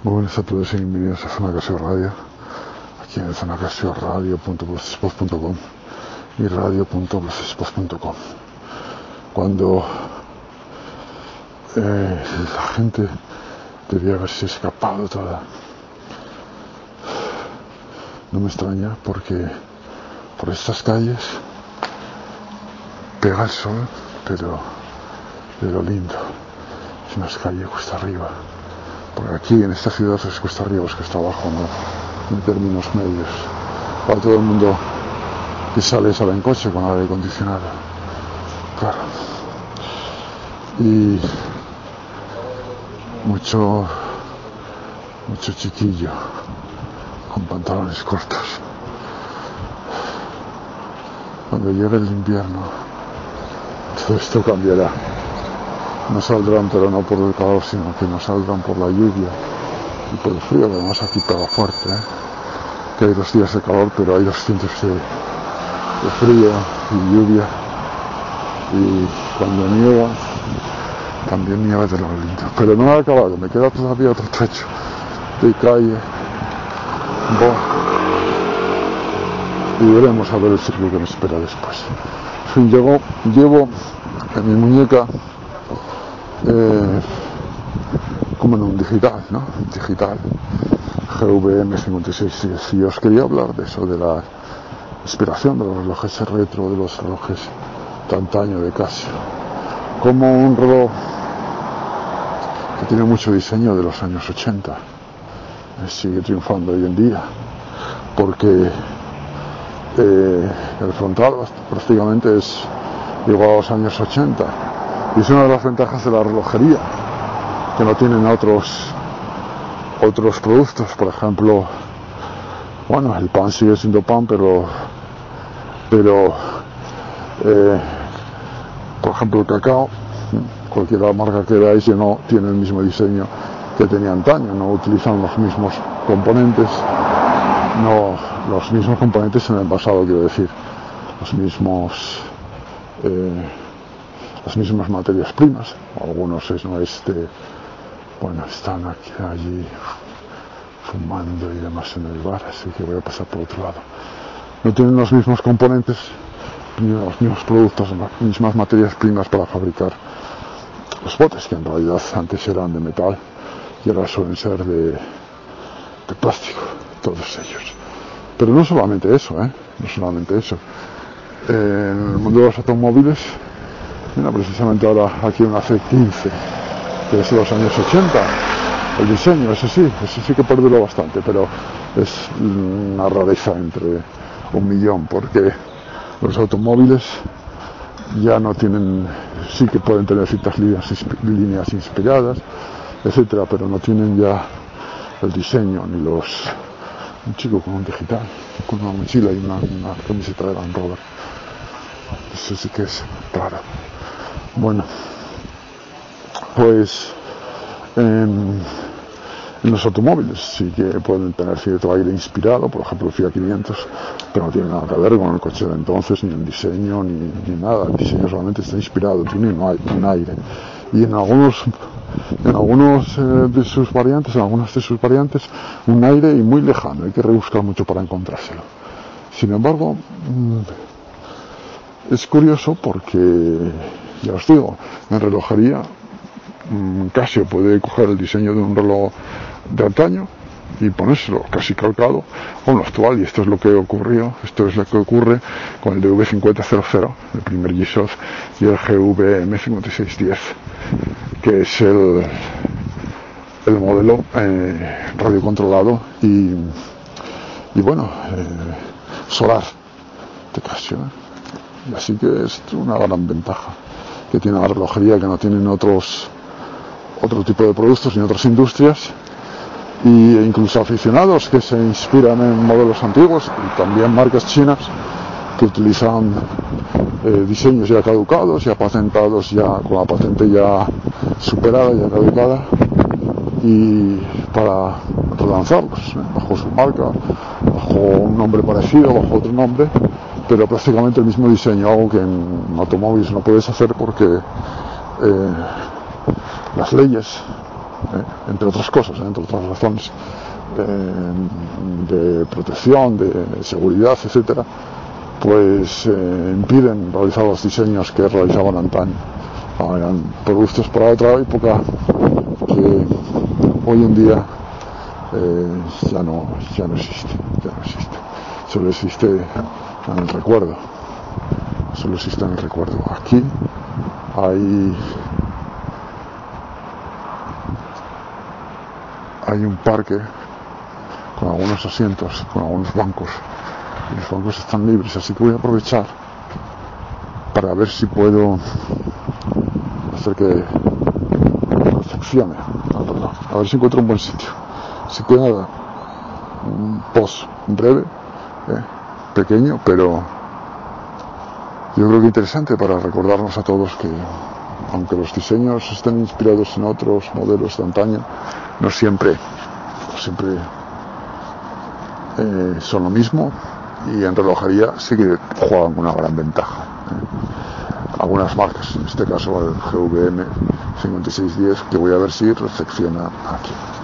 Muy buenas a todos y bienvenidos a Zona Casio Radio, aquí en zonacasioradio.blogspot.com y radio.blogspot.com. Cuando la gente debía haberse escapado toda, no me extraña porque por estas calles pega el sol, pero de lo lindo. Es una calle cuesta arriba. Porque aquí en esta ciudad es cuesta arriba, es cuesta abajo, ¿no? En términos medios. Para todo el mundo que sale en coche con aire acondicionado. Claro. Y mucho chiquillo con pantalones cortos. Cuando llegue el invierno, todo esto cambiará. No saldrán, pero no por el calor, sino que no saldrán por la lluvia y por el frío, que además aquí pega fuerte, que hay 2 días de calor, pero hay 200 de frío y lluvia, y cuando nieva, también nieva de lo lindo. Pero no ha acabado, me queda todavía otro trecho de calle, y veremos a ver el círculo que me espera después. En fin, llevo en mi muñeca como en un digital, ¿no? Digital GVM5610, y os quería hablar de eso, de la inspiración de los relojes retro, de los relojes de antaño de Casio, como un reloj que tiene mucho diseño de los años 80 sigue triunfando hoy en día, porque el frontal prácticamente es igual a los años 80. Y es una de las ventajas de la relojería, que no tienen otros productos. Por ejemplo, bueno, el pan sigue siendo pan, pero por ejemplo el cacao, cualquier marca que veáis ya no tiene el mismo diseño que tenía antaño, no utilizan los mismos componentes, en el pasado, quiero decir, las mismas materias primas. Algunos están allí fumando y demás en el bar, así que voy a pasar por otro lado. No tienen los mismos componentes, ni los mismos productos, las mismas materias primas para fabricar los botes, que en realidad antes eran de metal y ahora suelen ser de plástico, todos ellos. Pero no solamente eso, En el mundo de los automóviles, mira, precisamente ahora aquí una C15, que es de los años 80, el diseño, ese sí que perduró bastante, pero es una rareza entre 1.000.000, porque los automóviles ya no tienen, sí que pueden tener ciertas líneas inspiradas, etcétera, pero no tienen ya el diseño ni un chico con un digital, con una mochila y una camiseta de Land Rover. Eso sí que es raro. Bueno, pues en los automóviles sí que pueden tener cierto aire inspirado, por ejemplo el Fiat 500, pero no tiene nada que ver con el coche de entonces, ni el diseño, ni nada. El diseño solamente está inspirado, tiene un aire. Y en algunas de sus variantes, un aire y muy lejano, hay que rebuscar mucho para encontrárselo. Sin embargo, es curioso porque, ya os digo, en relojería Casio puede coger el diseño de un reloj de antaño y ponérselo casi calcado a uno actual, y esto es lo que ocurre con el DV5000, el primer G-Shock, y el GVM5610, que es el modelo radiocontrolado y solar de Casio, Y así que es una gran ventaja que tiene la relojería, que no tienen otro tipo de productos ni otras industrias, e incluso aficionados que se inspiran en modelos antiguos, y también marcas chinas que utilizan diseños ya caducados, ya patentados, ya con la patente ya superada, ya caducada, y para relanzarlos bajo su marca, bajo un nombre parecido, bajo otro nombre, pero prácticamente el mismo diseño, algo que en automóviles no puedes hacer porque las leyes entre otras cosas, entre otras razones de protección, de seguridad, etcétera, pues impiden realizar los diseños que realizaban antaño. Eran productos para otra época que hoy en día ya no existe. Solo existe en el recuerdo. Aquí hay un parque con algunos asientos, con algunos bancos, y los bancos están libres, así que voy a aprovechar para ver si puedo hacer que recepcione, a ver si encuentro un buen sitio. Si queda un post breve, pequeño, pero yo creo que interesante para recordarnos a todos que aunque los diseños estén inspirados en otros modelos de antaño, no siempre son lo mismo, y en relojería sí que juegan una gran ventaja. Algunas marcas, en este caso el GVM 5610, que voy a ver si recepciona aquí.